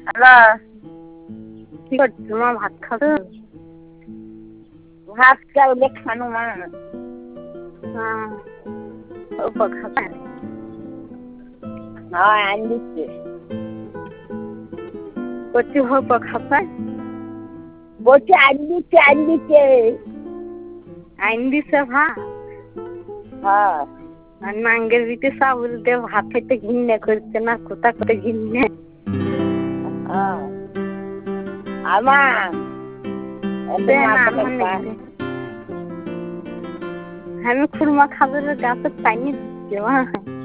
Hello, কি করছো মা? ভাত খাবে? ভাত চাউলে খানো মা। অল্প খাবে? হ্যাঁ, আনি দিচ্ছে। কচি অল্প খাবে? বলছি আনি দিচ্ছে। আইন দিছে ভাত? হ্যাঁ। আর নাঙ্গের বিটে চাউল দিয়ে ভাত খেতে ঘিন্নে করছে না, কোথা করে ঘিন্নে? আমার আমি খুরমা খাবার গাছের পানি দিচ্ছি মা।